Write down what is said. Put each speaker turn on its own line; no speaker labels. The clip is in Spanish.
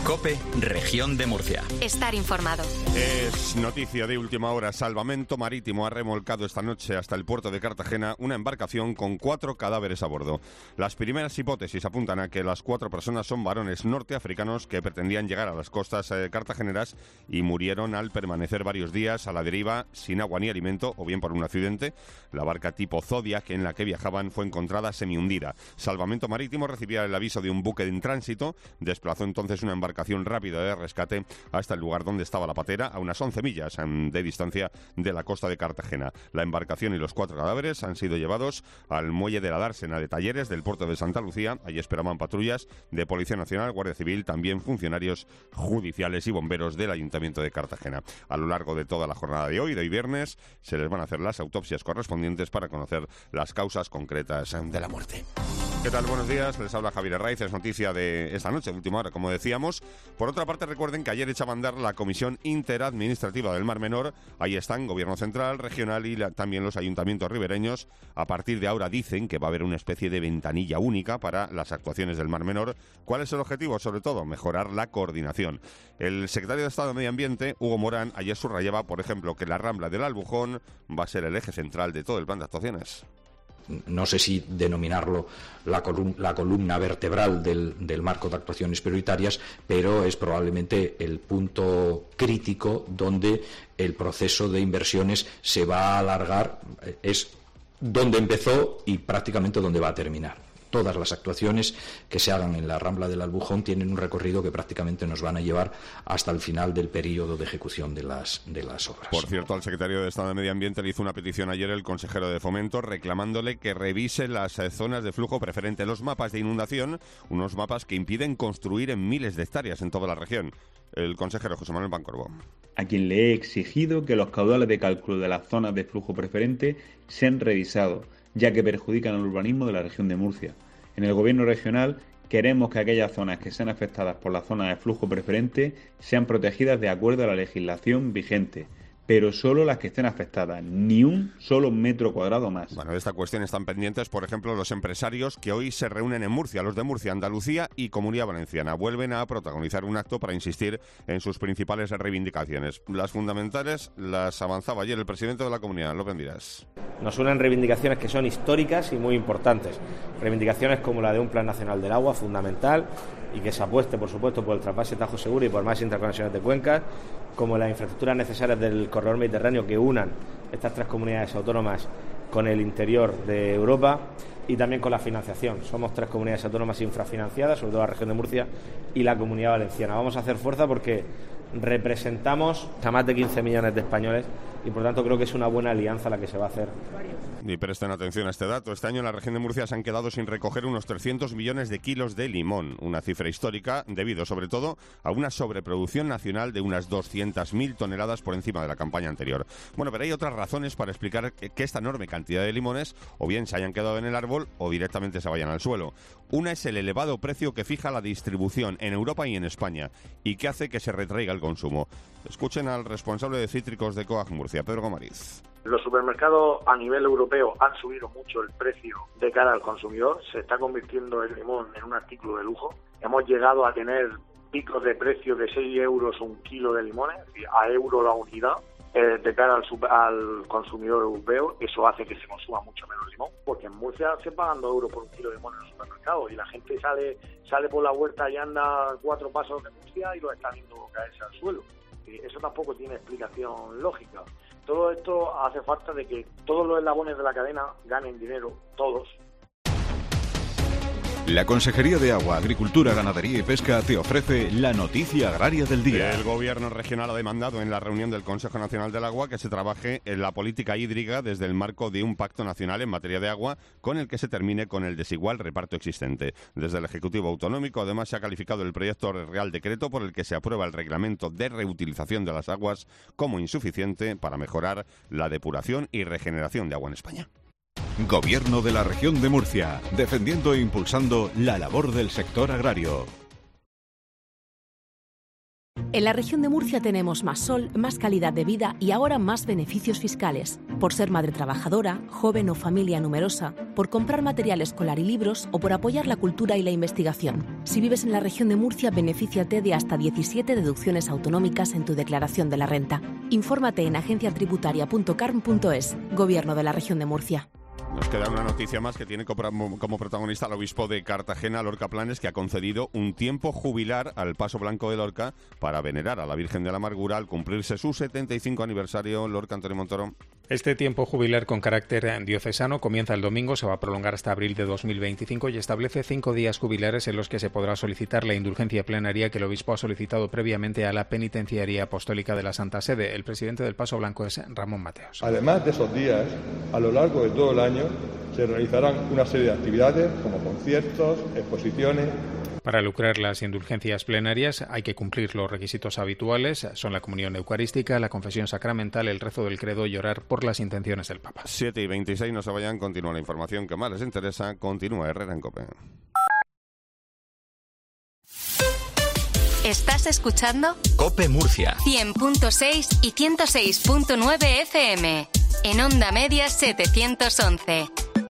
COPE, Región de Murcia.
Estar informado.
Es noticia de última hora. Salvamento Marítimo ha remolcado esta noche hasta el puerto de Cartagena una embarcación con 4 cadáveres a bordo. Las primeras hipótesis apuntan a que las 4 personas son varones norteafricanos que pretendían llegar a las costas cartageneras y murieron al permanecer varios días a la deriva sin agua ni alimento, o bien por un accidente. La barca tipo Zodiac en la que viajaban fue encontrada semihundida. Salvamento Marítimo recibía el aviso de un buque en tránsito, desplazó entonces una embarcación rápida de rescate hasta el lugar donde estaba la patera, a unas 11 millas de distancia de la costa de Cartagena. La embarcación y los 4 cadáveres han sido llevados al muelle de la dársena de Talleres del puerto de Santa Lucía. Allí esperaban patrullas de Policía Nacional, Guardia Civil, también funcionarios judiciales y bomberos del Ayuntamiento de Cartagena. A lo largo de toda la jornada de hoy viernes, se les van a hacer las autopsias correspondientes para conocer las causas concretas de la muerte. ¿Qué tal? Buenos días, les habla Javier Herraiz, es noticia de esta noche, de última hora, como decíamos. Por otra parte, recuerden que ayer echaba a andar la Comisión Interadministrativa del Mar Menor. Ahí están Gobierno Central, Regional y también los ayuntamientos ribereños. A partir de ahora dicen que va a haber una especie de ventanilla única para las actuaciones del Mar Menor. ¿Cuál es el objetivo? Sobre todo, mejorar la coordinación. El secretario de Estado de Medio Ambiente, Hugo Morán, ayer subrayaba, por ejemplo, que la Rambla del Albujón va a ser el eje central de todo el plan de actuaciones.
No sé si denominarlo la columna vertebral del marco de actuaciones prioritarias, pero es probablemente el punto crítico donde el proceso de inversiones se va a alargar, es donde empezó y prácticamente donde va a terminar. Todas las actuaciones que se hagan en la Rambla del Albujón tienen un recorrido que prácticamente nos van a llevar hasta el final del periodo de ejecución de las obras.
Por cierto, al secretario de Estado de Medio Ambiente le hizo una petición ayer el consejero de Fomento reclamándole que revise las zonas de flujo preferente, los mapas de inundación, unos mapas que impiden construir en miles de hectáreas en toda la región. El consejero José Manuel Pancorbo.
A quien le he exigido que los caudales de cálculo de las zonas de flujo preferente sean revisados, ya que perjudican al urbanismo de la región de Murcia. En el gobierno regional queremos que aquellas zonas que sean afectadas por la zona de flujo preferente sean protegidas de acuerdo a la legislación vigente, pero solo las que estén afectadas, ni un solo metro cuadrado más.
Bueno, de esta cuestión están pendientes, por ejemplo, los empresarios que hoy se reúnen en Murcia, los de Murcia, Andalucía y Comunidad Valenciana. Vuelven a protagonizar un acto para insistir en sus principales reivindicaciones. Las fundamentales las avanzaba ayer el presidente de la comunidad, López Miras.
Nos unen reivindicaciones que son históricas y muy importantes. Reivindicaciones como la de un Plan Nacional del Agua, fundamental, y que se apueste, por supuesto, por el trasvase Tajo Seguro y por más interconexiones de cuencas, como las infraestructuras necesarias del corredor mediterráneo que unan estas 3 comunidades autónomas con el interior de Europa, y también con la financiación. Somos 3 comunidades autónomas infrafinanciadas, sobre todo la región de Murcia y la Comunidad Valenciana. Vamos a hacer fuerza porque representamos a más de 15 millones de españoles y por tanto creo que es una buena alianza la que se va a hacer.
Y presten atención a este dato. Este año en la región de Murcia se han quedado sin recoger unos 300 millones de kilos de limón, una cifra histórica debido sobre todo a una sobreproducción nacional de unas 200.000 toneladas por encima de la campaña anterior. Bueno, pero hay otras razones para explicar que esta enorme cantidad de limones o bien se hayan quedado en el árbol o directamente se vayan al suelo. Una es el elevado precio que fija la distribución en Europa y en España y que hace que se retraiga el consumo. Escuchen al responsable de cítricos de COAG Murcia, Pedro Gomariz.
Los supermercados a nivel europeo han subido mucho el precio de cara al consumidor. Se está convirtiendo el limón en un artículo de lujo. Hemos llegado a tener picos de precio de 6 euros un kilo de limones, a euro la unidad, de cara al consumidor europeo. Eso hace que se consuma mucho menos limón, porque en Murcia se pagan 2 euros por un kilo de limón en el supermercado y la gente sale por la huerta y anda 4 pasos de Murcia y lo está viendo caerse al suelo. Eso tampoco tiene explicación lógica. Todo esto hace falta de que todos los eslabones de la cadena ganen dinero, todos.
La Consejería de Agua, Agricultura, Ganadería y Pesca te ofrece la noticia agraria del día.
El Gobierno regional ha demandado en la reunión del Consejo Nacional del Agua que se trabaje en la política hídrica desde el marco de un pacto nacional en materia de agua con el que se termine con el desigual reparto existente. Desde el Ejecutivo Autonómico, además, se ha calificado el proyecto Real Decreto por el que se aprueba el reglamento de reutilización de las aguas como insuficiente para mejorar la depuración y regeneración de agua en España.
Gobierno de la Región de Murcia, defendiendo e impulsando la labor del sector agrario.
En la región de Murcia tenemos más sol, más calidad de vida y ahora más beneficios fiscales. Por ser madre trabajadora, joven o familia numerosa, por comprar material escolar y libros o por apoyar la cultura y la investigación. Si vives en la región de Murcia, benefíciate de hasta 17 deducciones autonómicas en tu declaración de la renta. Infórmate en agenciatributaria.carm.es, Gobierno de la región de Murcia.
Nos queda una noticia más que tiene como protagonista al obispo de Cartagena, Lorca Planes, que ha concedido un tiempo jubilar al Paso Blanco de Lorca para venerar a la Virgen de la Amargura al cumplirse su 75 aniversario. Lorca, Antonio Montoro.
Este tiempo jubilar con carácter diocesano comienza el domingo, se va a prolongar hasta abril de 2025 y establece 5 días jubilares en los que se podrá solicitar la indulgencia plenaria que el obispo ha solicitado previamente a la Penitenciaría Apostólica de la Santa Sede. El presidente del Paso Blanco es Ramón Mateos.
Además de esos días, a lo largo de todo el año se realizarán una serie de actividades como conciertos, exposiciones.
Para lucrar las indulgencias plenarias hay que cumplir los requisitos habituales, son la comunión eucarística, la confesión sacramental, el rezo del credo y orar por las intenciones del Papa.
7:26, no se vayan, continúa la información que más les interesa, continúa Herrera en COPE.
¿Estás escuchando?
COPE Murcia
100.6 y 106.9 FM. En onda media 711.